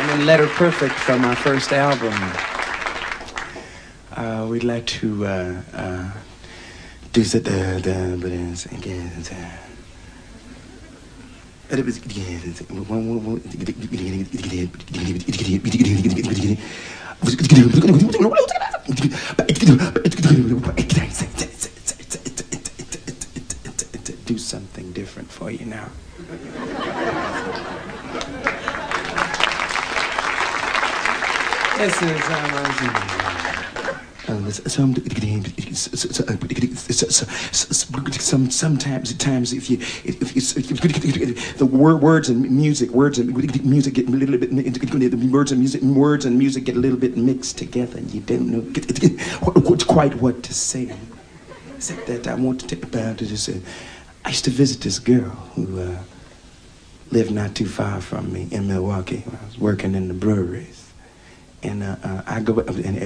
And Letter Perfect from our first album. We'd like to do do something different for you now. This is sometimes if the words and music get a little bit, words and music get a little bit mixed together, and you don't know quite what to say. Except that I want to take about it is I used to visit this girl who lived not too far from me in Milwaukee. I was working in the breweries. And I go up and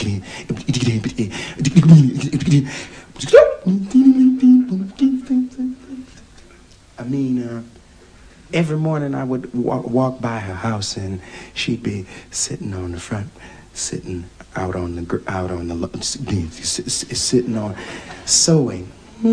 every morning I would walk by her house, and she'd be sitting on the front, sitting out on the sitting on sewing.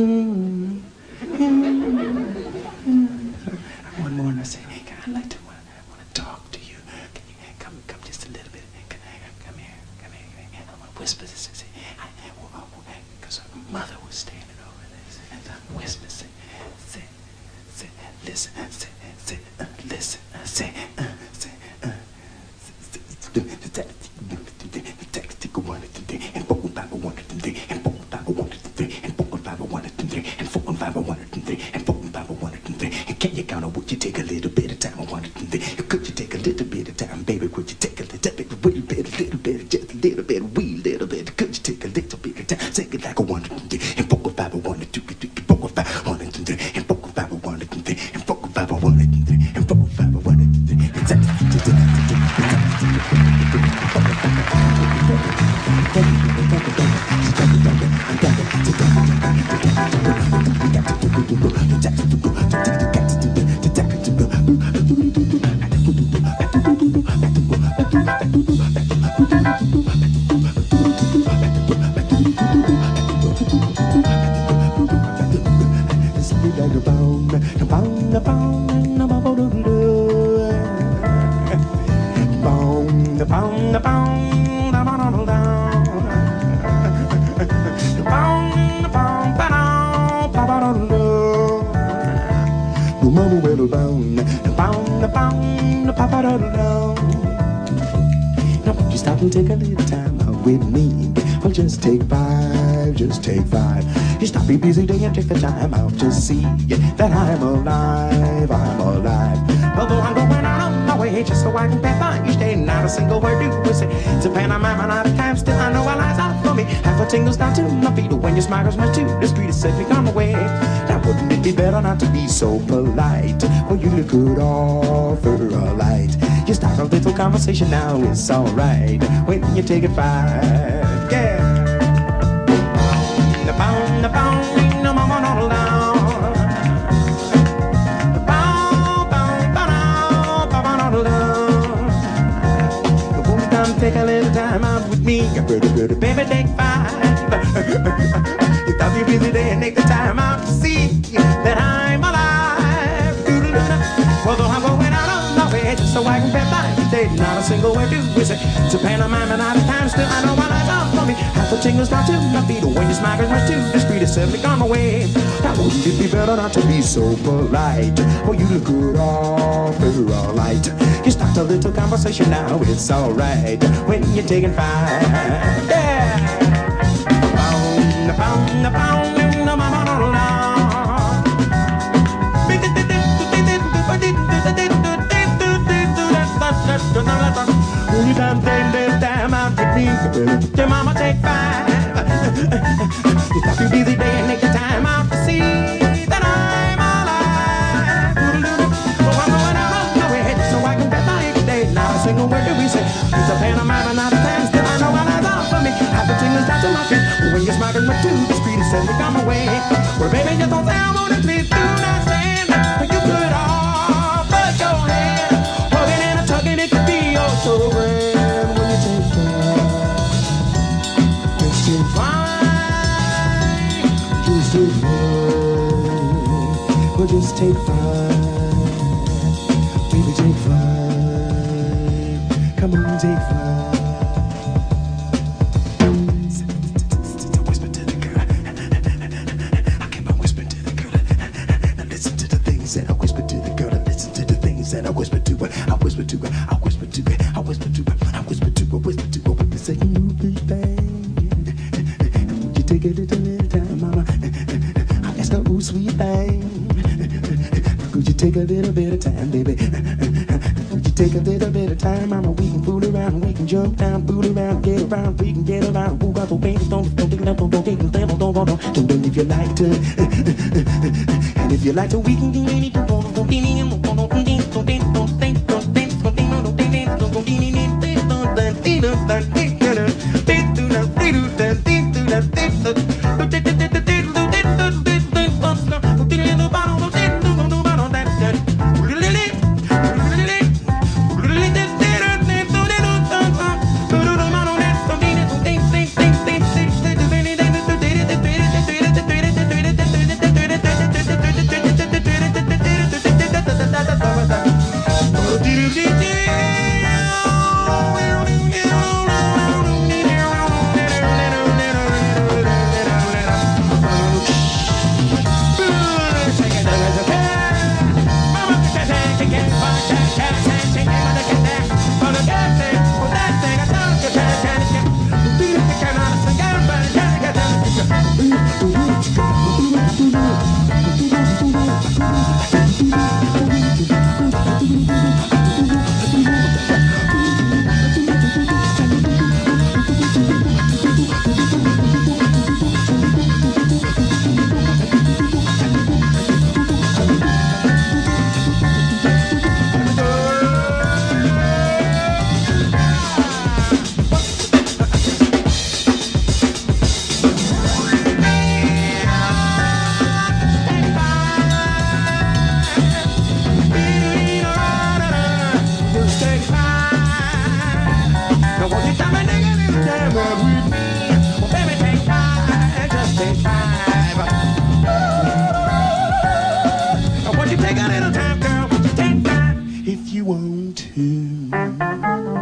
One morning I said, "Hey, I'd like to want to talk to you. Can you come just a little bit? Come here. I want to whisper this. Because her mother was standing over there. I whisper, say, listen, listen, can you count on would you take a little bit of time? I wanted to think, could you take a little bit of time, baby? Would you take a little bit, just a little bit, wee little bit? Could you take a little bit of time? Take it like I wanted to think, and 4 or 5 I wanted to think, 4 or 5 I wanted to think, and 4 or 5 I wanted to think, and 4 or 5 I wanted to think, and 4 or 5 I wanted to think. Now would you stop and take a little time out with me? Well, just take 5. You stop your busy day and take the time out to see that I'm alive. Although I'm going out on my way just so I can pass by each day, not a single word do we say. It's a pantomime out of time, still I know our lies out for me. Half a tingles down to my feet when your smile goes much to the street. It said we on the way. Now wouldn't it be better not to be so polite? Well, you look good offer a light. You start a little conversation now, it's alright when you take it 5. Yeah. Take a little time out with me, baby, take 5. You thought you'd be busy day and take the time out to see that I'm alive. Although I'm going out on my way just so I can bet by each day, not a single word do we say. It's a pantomime and out of time, still I know my lies out for me. Half the tingles down to my feet when your smile goes much too discreet. It's certainly gone away. Now wouldn't it be better not to be so polite? Well, you look good offer all light. You start a little conversation now, it's alright when you're taking 5. Yeah. When you done take this time out with me, your mama take 5. You stop your busy day and take the time out to see that I'm alive. Well, I'm going out on my way so I can bet my each day. Not a single word do we say. It's a pantomime and not a time, still I know my lies out for me. Half the tingles down to my feet when you're smiling to the street. It says we come away. Well, baby, just don't say I want to please do not stand. You could all put your hand, hugging and a tugging, it could be your whisper to her, I whisper to her, I whisper to her, I whisper to her, I whisper to her, whisper to her, what you say, you big thing. Would you take a little time, mama? I ask her, ooh, sweet thing. Could you take a little bit of time, baby? Could you take a little bit of time, mama? We can fool around, we can jump down, fool around, get around, we can get around. Who got the baby? Don't if you like to, and if you like to, we can do anything. Take a little time, girl. Take time if you want to.